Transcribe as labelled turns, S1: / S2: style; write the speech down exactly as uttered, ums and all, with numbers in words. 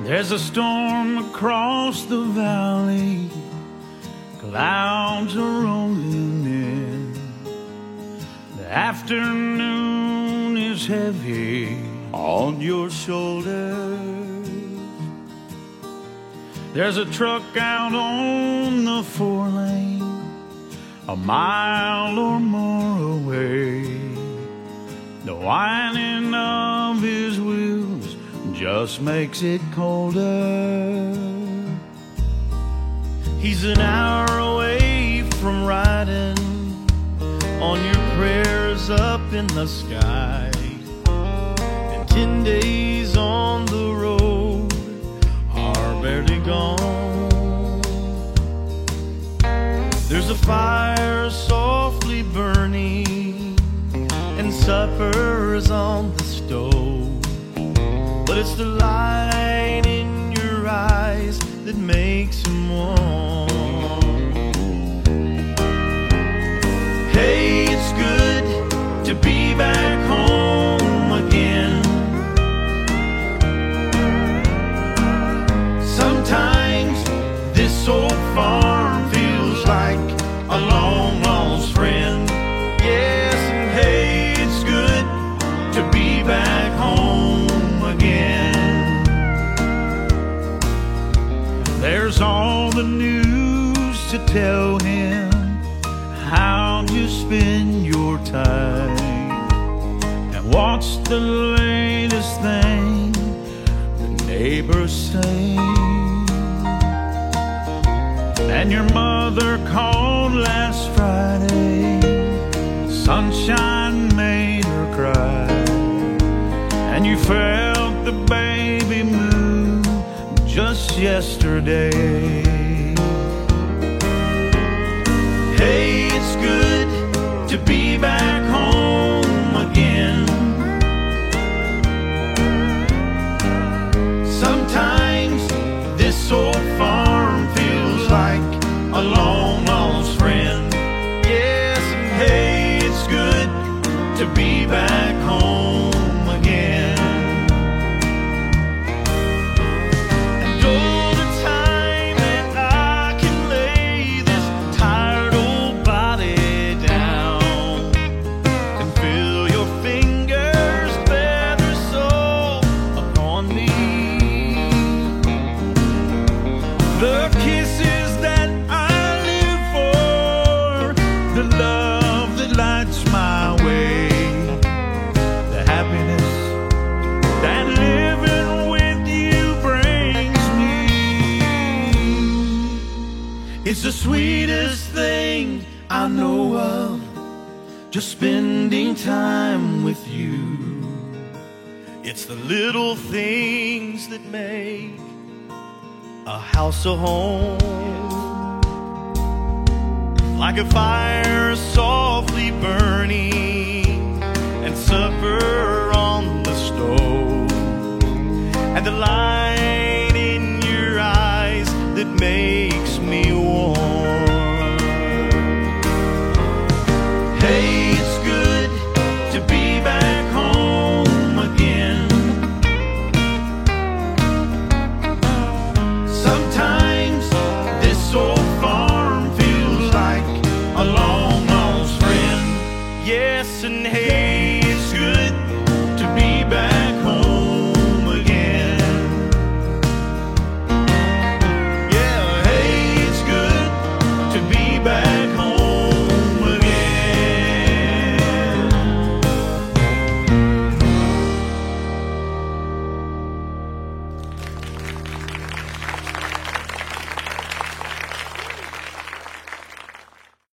S1: There's a storm across the valley, clouds are rolling in. The afternoon is heavy on your shoulders. There's a truck out on the four lane, a mile or more away. The whining of his wheels just makes it colder. He's an hour away from riding on your prayers up in the sky, and ten days on the road are barely gone. There's a fire softly burning and supper's on the stove, but it's the light in your eyes that makes him warm. Hey, it's good to be back home again. Sometimes this old farm feels like a long lost friend. Yes, and hey, it's good to be back home again. There's all the news to tell him how you spend your time, and what's the latest thing the neighbors say. And your mother called last Friday, sunshine made her cry, and you felt the baby move just yesterday. Hey, it's good to be back home again. Sometimes this old farm feels like a long lost friend. Yes, and hey, it's good to be back home again. And all the time that I can lay this tired old body down and feel your fingers feather so upon me, the kisses that I live for, the love that lights my way, the happiness that living with you brings me. It's the sweetest thing I know of, just spending time with you. It's the little things that make a house a home, like a fire softly burning and supper on the stove, and the light in your eyes that makes me warm. Hey, it's good to be back home again. Sometimes this old farm feels like a long lost friend. Yes, and hey,